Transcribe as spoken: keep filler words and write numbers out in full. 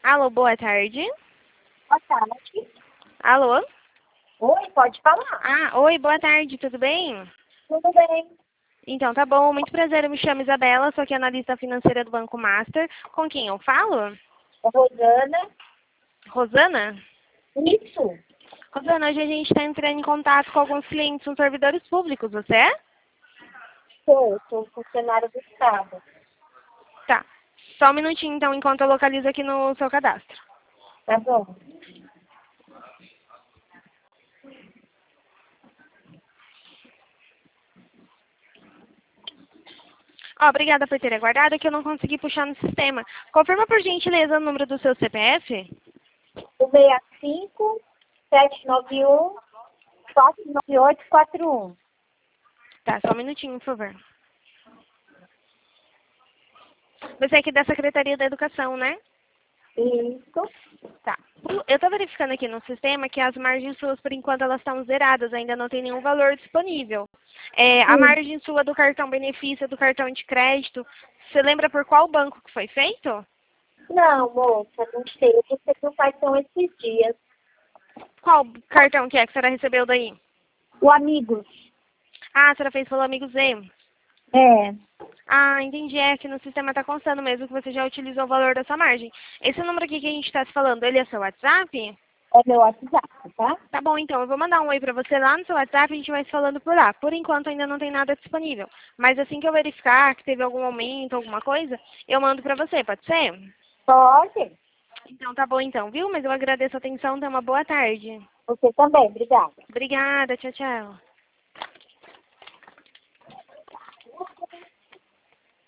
Alô, boa tarde. Boa tarde. Alô? Oi, pode falar. Ah, oi, boa tarde, tudo bem? Tudo bem. Então, tá bom, muito prazer, eu me chamo Isabela, sou aqui analista financeira do Banco Master. Com quem eu falo? É Rosana. Rosana? Isso. Rosana, hoje a gente está entrando em contato com alguns clientes nos servidores públicos, você é? Sou, sou funcionária do Estado. Tá. Só um minutinho, então, enquanto eu localizo aqui no seu cadastro. Tá bom. Ó, obrigada por ter aguardado, que eu não consegui puxar no sistema. Confirma, por gentileza, o número do seu C P F? O seis cinco, sete nove um, quatro nove oito quatro um. Tá, só um minutinho, por favor. Você é aqui da Secretaria da Educação, né? Isso. Tá. Eu estou verificando aqui no sistema que as margens suas, por enquanto, elas estão zeradas, ainda não tem nenhum valor disponível. É, a Sim. margem sua do cartão benefício, do cartão de crédito, você lembra por qual banco que foi feito? Não, moça, não sei. Eu recebi o cartão esses dias. Qual cartão que é que a senhora recebeu daí? O Amigos. Ah, a senhora fez pelo Amigo Z. É. Ah, entendi. É que no sistema está constando mesmo que você já utilizou o valor dessa margem. Esse número aqui que a gente está se falando, ele é seu WhatsApp? É meu WhatsApp, tá? Tá bom, então. Eu vou mandar um oi pra você lá no seu WhatsApp e a gente vai se falando por lá. Por enquanto ainda não tem nada disponível. Mas assim que eu verificar que teve algum aumento, alguma coisa, eu mando pra você, pode ser? Pode. Então tá bom então, viu? Mas eu agradeço a atenção. Tenha uma boa tarde. Você também. Obrigada. Obrigada. Tchau, tchau.